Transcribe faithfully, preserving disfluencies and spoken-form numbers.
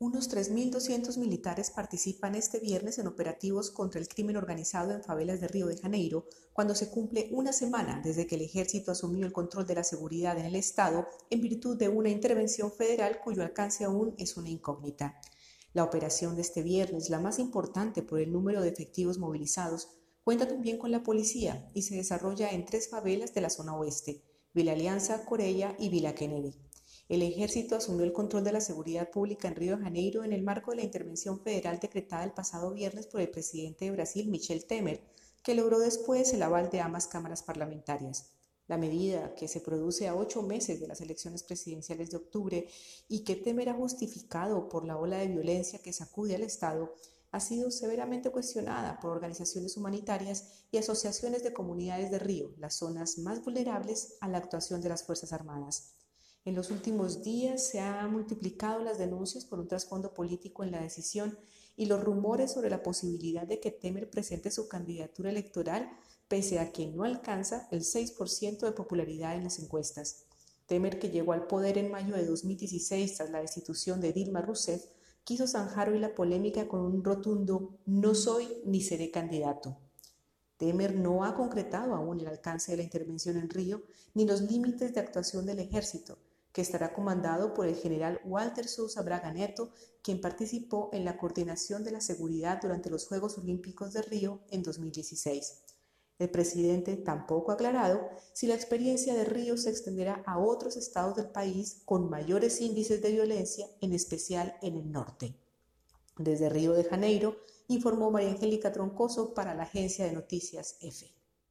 Unos tres mil doscientos militares participan este viernes en operativos contra el crimen organizado en favelas de Río de Janeiro, cuando se cumple una semana desde que el ejército asumió el control de la seguridad en el estado en virtud de una intervención federal cuyo alcance aún es una incógnita. La operación de este viernes, la más importante por el número de efectivos movilizados, cuenta también con la policía y se desarrolla en tres favelas de la zona oeste: Vila Alianza, Corella y Vila Kennedy. El ejército asumió el control de la seguridad pública en Río de Janeiro en el marco de la intervención federal decretada el pasado viernes por el presidente de Brasil, Michel Temer, que logró después el aval de ambas cámaras parlamentarias. La medida, que se produce a ocho meses de las elecciones presidenciales de octubre y que Temer ha justificado por la ola de violencia que sacude al Estado, ha sido severamente cuestionada por organizaciones humanitarias y asociaciones de comunidades de Río, las zonas más vulnerables a la actuación de las Fuerzas Armadas. En los últimos días se han multiplicado las denuncias por un trasfondo político en la decisión y los rumores sobre la posibilidad de que Temer presente su candidatura electoral, pese a que no alcanza el seis por ciento de popularidad en las encuestas. Temer, que llegó al poder en mayo de dos mil dieciséis tras la destitución de Dilma Rousseff, quiso zanjar hoy la polémica con un rotundo "no soy ni seré candidato". Temer no ha concretado aún el alcance de la intervención en Río ni los límites de actuación del ejército, que estará comandado por el general Walter Sousa Braga Neto, quien participó en la coordinación de la seguridad durante los Juegos Olímpicos de Río en dos mil dieciséis. El presidente tampoco ha aclarado si la experiencia de Río se extenderá a otros estados del país con mayores índices de violencia, en especial en el norte. Desde Río de Janeiro, informó María Angélica Troncoso para la agencia de noticias EFE.